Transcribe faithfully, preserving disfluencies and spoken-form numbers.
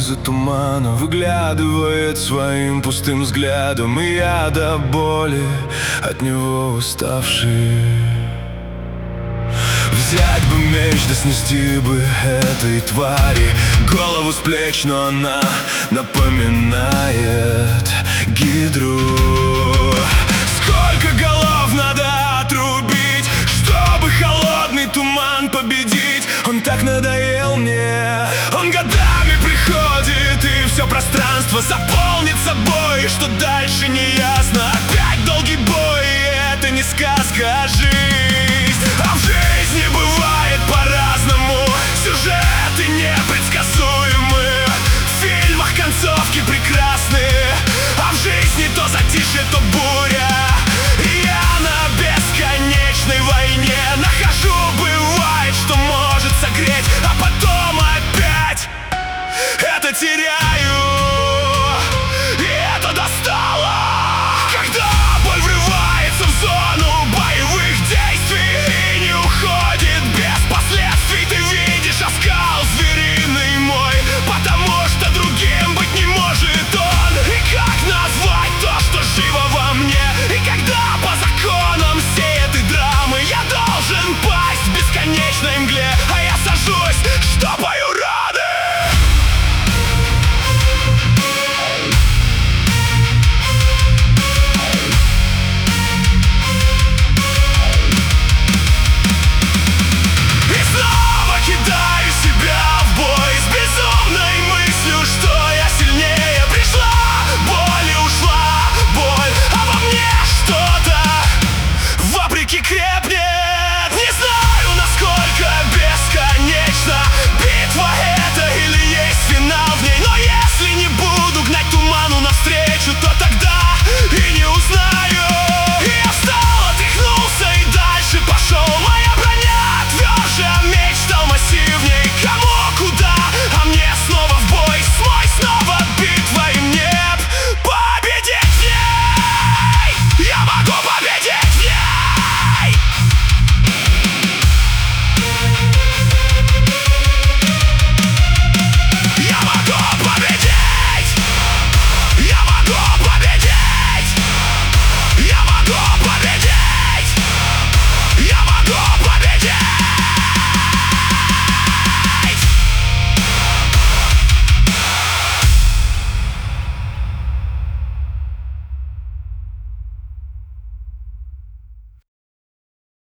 из-за тумана выглядывает своим пустым взглядом, и я до боли от него уставший. Взять бы меч, да снести бы этой твари голову с плеч, но она напоминает гидру. Сколько голов надо отрубить, чтобы холодный туман победить? Он так надоел мне, он годами приходит, и все пространство заполнит собой. И что дальше не ясно, опять долгий бой, и это не сказка, а жизнь. А в жизни бывает по-разному, сюжеты непредсказуемы, в фильмах концовки